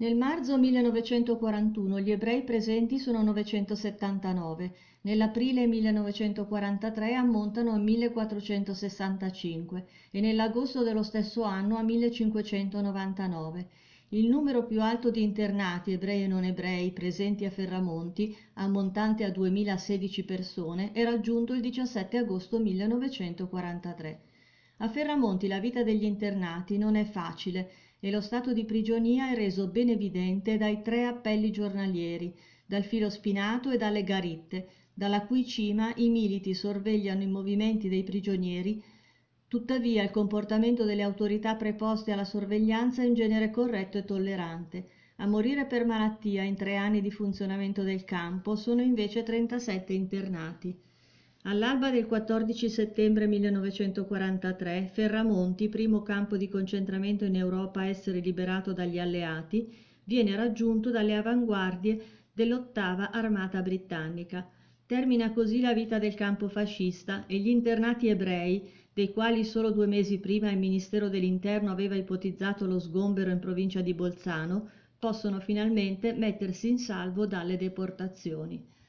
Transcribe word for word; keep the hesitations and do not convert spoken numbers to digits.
Nel marzo millenovecentoquarantuno gli ebrei presenti sono novecentosettantanove, nell'aprile millenovecentoquarantatré ammontano a millequattrocentosessantacinque e nell'agosto dello stesso anno a millecinquecentonovantanove. Il numero più alto di internati ebrei e non ebrei presenti a Ferramonti, ammontante a duemilasedici persone, è raggiunto il diciassette agosto millenovecentoquarantatré. A Ferramonti la vita degli internati non è facile e lo stato di prigionia è reso ben evidente dai tre appelli giornalieri, dal filo spinato e dalle garitte, dalla cui cima i militi sorvegliano i movimenti dei prigionieri. Tuttavia il comportamento delle autorità preposte alla sorveglianza è in genere corretto e tollerante. A morire per malattia in tre anni di funzionamento del campo sono invece trentasette internati. All'alba del quattordici settembre millenovecentoquarantatré, Ferramonti, primo campo di concentramento in Europa a essere liberato dagli alleati, viene raggiunto dalle avanguardie dell'ottava armata britannica. Termina così la vita del campo fascista e gli internati ebrei, dei quali solo due mesi prima il Ministero dell'Interno aveva ipotizzato lo sgombero in provincia di Bolzano, possono finalmente mettersi in salvo dalle deportazioni.